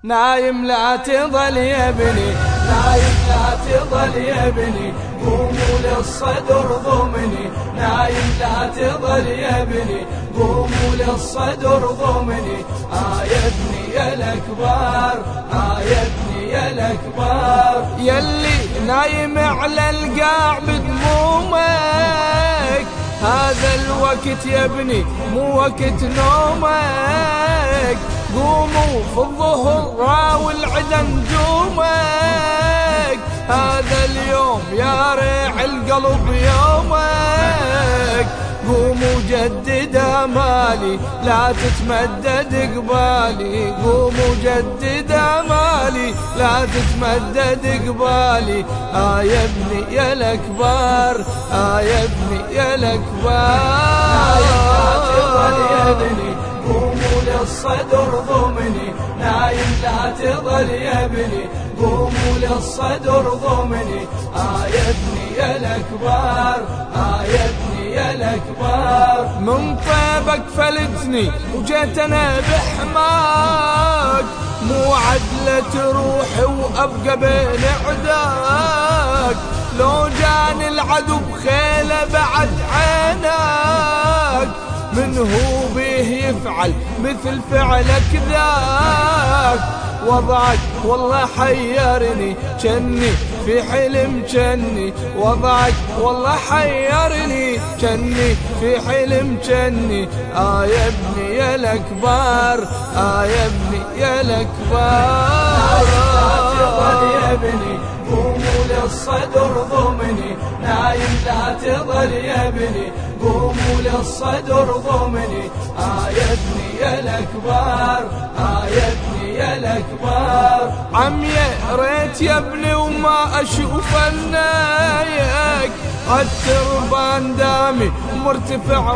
نايم لا تظل يا ابني، نايم لا تظل يا ابني، قوموا للصدر ضمني، نايم لا تظل يا ابني، قوموا للصدر ضمني. يا ابني يا الأكبر، يا ابني يا الأكبر، يلي نايم على القاع بدمومك، هذا الوقت يا ابني مو وقت نومك، قوموا في الظهر راوي العدا نجومك، هذا اليوم يا ريع القلب يومك، قوموا جدد امالي لا تتمدد قبالي، قوموا جدد امالي لا تتمدد قبالي. يا ابني يا الاكبر، يا ابني يا الاكبر، يا ابني قوموا للصدر ضمني، نايم لا تظل يا ابني، قوموا للصدر ضمني. يا ابني يا الأكبر، يا ابني يا الأكبر، من طيبك فلتني وجيت أنا بحماك، مو عدلة روحي وأبقى بين عداك، لو جاني العدو بخيله بعد عينك، من هو به يفعل مثل فعلك ذاك، وضعك والله حيرني جني في حلم جني، وضعك والله حيرني جني في حلم جني. يا ابني يا الأكبر، يا ابني يا الأكبر، يا ابني قوموا للصدر ضمني، نايم لا تظل يا ابني، قوموا للصدر ضمني. يا ابني يا الأكبر، يا ابني يا الأكبر، عم يا ريت يا ابني وما أشوف النايك، عالتربان دامي مرتفع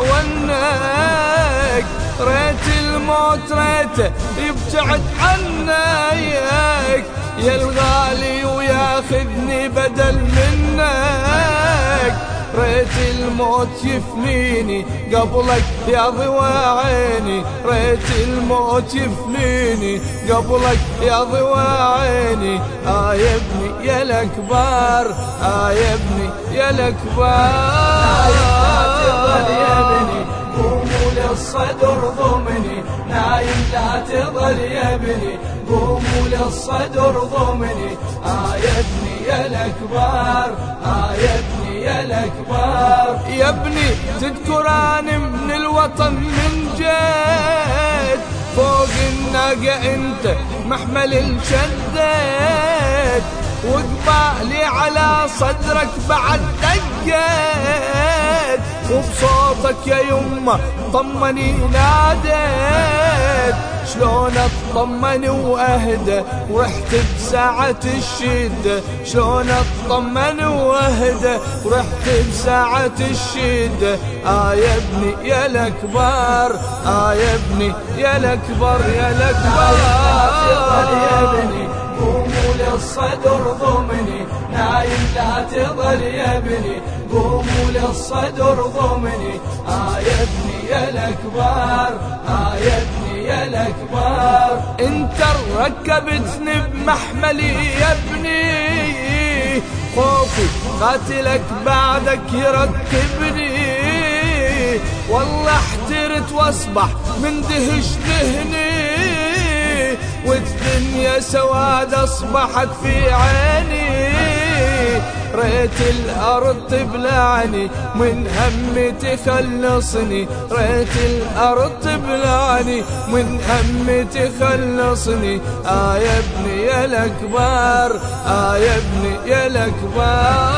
وناك، ريت الموت ريته يبتعد عنايك، يا الغالي وياخذني بدل منك، ريت الموت يفنيني قبلك يا ضوى عيني، ريت الموت يفنيني قبلك يا ضوى عيني. يا ابني يا الأكبر، يا ابني يا الأكبر، يا ابني قوموا للصدر ضمني، نايم لا تظل يا ابني، قوموا للصدر ضمني. يا ابني يا الأكبر، يا ابني يا الأكبر، يا ابني تذكراني من الوطن من جيت، فوق الناقة انت محمل الشديت، وقبالي على صدرك بعد دقيت، وبصوتك يا يمه طمني ناديت، شلون اطمن واهدى ورحت بساعة الشدة، شلون اطمن واهدى ورحت بساعة الشدة. يا ابني يا الأكبر، يا ابني يا الأكبر، يا الأكبر، يا ابني قوموا للصدر ضمني، نايم لا تظل يا ابني، قوموا للصدر ضمني. يا ابني يا الأكبر، يا ابني يا الأكبر، انت ركبتني بمحملي يا ابني، خوفي قاتلك بعدك يركبني، والله احترت واصبح من دهش دهني، والدنيا سواد اصبحت في عيني، ريت الأرض تبلعني من همي تخلصني، ريت الأرض تبلعني من همي تخلصني. يا ابني يا الأكبر، يا ابني يا الأكبر،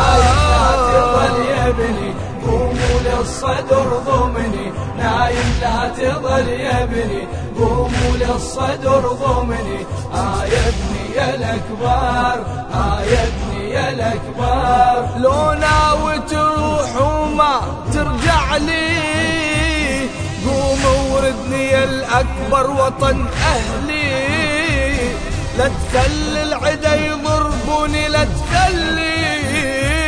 يا ابني قوموا للصدر ضمني، نايم لا تظل يا ابني، قوموا للصدر ضمني. يا ابني يا الأكبر، يا ابني يا الأكبر، لو ناوي تروح وما ترجع لي، قوم وردني يا الأكبر وطن أهلي، لا تخلي العدا يضربوني، لا تخلي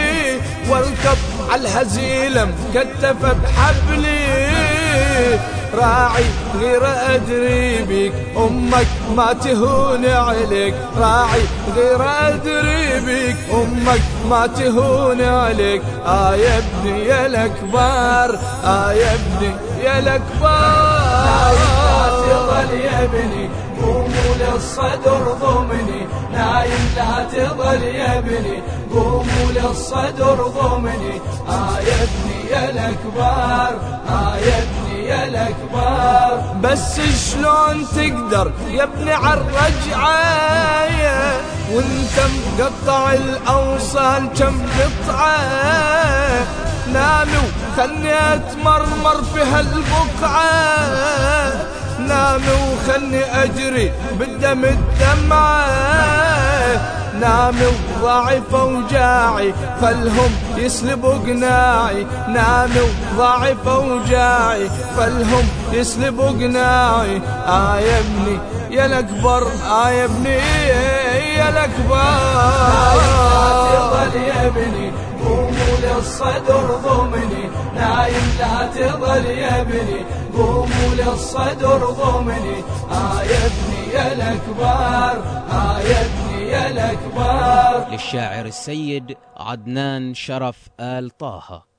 واركب عالهزيلة مكتفة بحبلي، راعي غير أدري بيك، أمك ما تهون عليك، راعي غير أدري بيك، أمك ما تهون عليك. يا ابني يا الأكبر، يا ابني يا الأكبر، تظل يا ابني قوموا للصدر ضمني، نايم لا تظل يا ابني قوموا للصدر ضمني. يا ابني يا الأكبر، يا ابني يا الأكبر. بس شلون تقدر يا ابني عالرجعة وانت مقطع الأوصال كم قطعة؟ نامي وخلني اتمرمر في هالبقعة، نامي وخلني اجري بالدم الدمعة، نامي وضاعف اوجاعي خلهم يسلبوا قناعي، نامي وضاعف اوجاعي خلهم يسلبوا قناعي. يا ابني يا الاكبر، يا ابني يا الاكبر، تظل يا ابني قوموا للصدر ضمني، نايم لا تظل يا ابني قوموا للصدر ضمني. يا ابني يا الأكبر، يا ابني يا الأكبر. للشاعر السيد عدنان شرف آل طه.